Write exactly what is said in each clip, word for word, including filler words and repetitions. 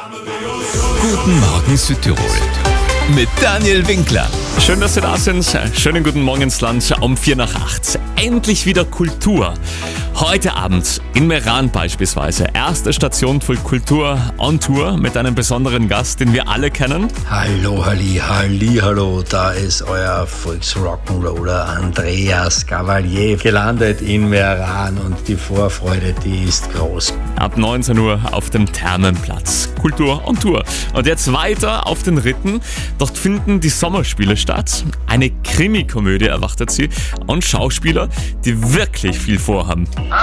Guten Morgen Südtirol mit Daniel Winkler. Schön, dass Sie da sind. Schönen guten Morgen ins Land um vier nach acht. Endlich wieder Kultur. Heute Abend in Meran beispielsweise. Erste Station für Kultur on Tour mit einem besonderen Gast, den wir alle kennen. Hallo, halli, halli, hallo. Da ist euer Volksrock'n'Roller Andreas Gavalier gelandet in Meran und die Vorfreude, die ist groß. Ab neunzehn Uhr auf dem Thermenplatz. Kultur on Tour. Und jetzt weiter auf den Ritten. Dort finden die Sommerspiele statt. Eine Krimikomödie erwartet sie und Schauspieler, die wirklich viel vorhaben.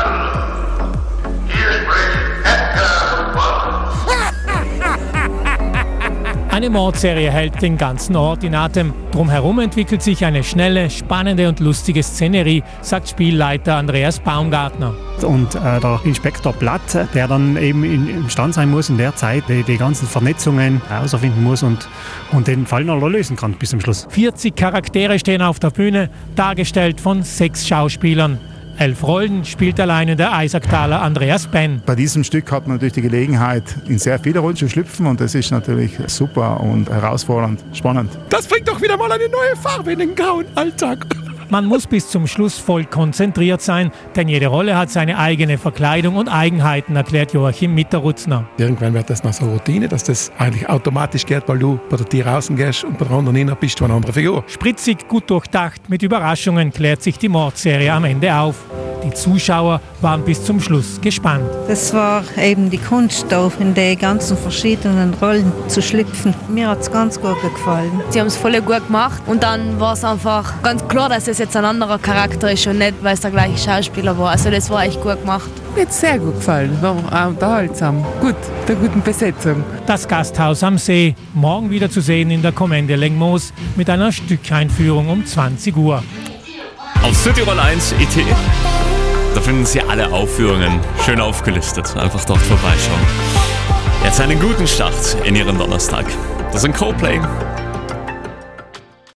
Eine Mordserie hält den ganzen Ort in Atem. Drumherum entwickelt sich eine schnelle, spannende und lustige Szenerie, sagt Spielleiter Andreas Baumgartner. Und äh, der Inspektor Blatt, der dann eben in, imstand sein muss, in der Zeit die, die ganzen Vernetzungen herausfinden muss und, und den Fall noch lösen kann bis zum Schluss. vierzig Charaktere stehen auf der Bühne, dargestellt von sechs Schauspielern. Elf Rollen spielt alleine der Eisacktaler Andreas Benn. Bei diesem Stück hat man natürlich die Gelegenheit, in sehr viele Rollen zu schlüpfen und das ist natürlich super und herausfordernd, spannend. Das bringt doch wieder mal eine neue Farbe in den grauen Alltag. Man muss bis zum Schluss voll konzentriert sein, denn jede Rolle hat seine eigene Verkleidung und Eigenheiten, erklärt Joachim Mitterrutzner. Irgendwann wird das noch so Routine, dass das eigentlich automatisch geht, weil du bei der Tier rausgehst gehst und bei der anderen innen bist du eine andere Figur. Spritzig, gut durchdacht, mit Überraschungen klärt sich die Mordserie am Ende auf. Die Zuschauer waren bis zum Schluss gespannt. Das war eben die Kunst, da in die ganzen verschiedenen Rollen zu schlüpfen. Mir hat es ganz gut gefallen. Sie haben es voll gut gemacht und dann war es einfach ganz klar, dass es jetzt ein anderer Charakter ist und nicht, weil es der gleiche Schauspieler war. Also das war echt gut gemacht. Mir hat sehr gut gefallen, war auch unterhaltsam. Gut, der guten Besetzung. Das Gasthaus am See, morgen wieder zu sehen in der Kommende Lengmoos mit einer Stückeinführung um zwanzig Uhr. Auf Südtirol eins punkt it, da finden Sie alle Aufführungen schön aufgelistet. Einfach dort vorbeischauen. Jetzt einen guten Start in Ihren Donnerstag. Das sind Coldplay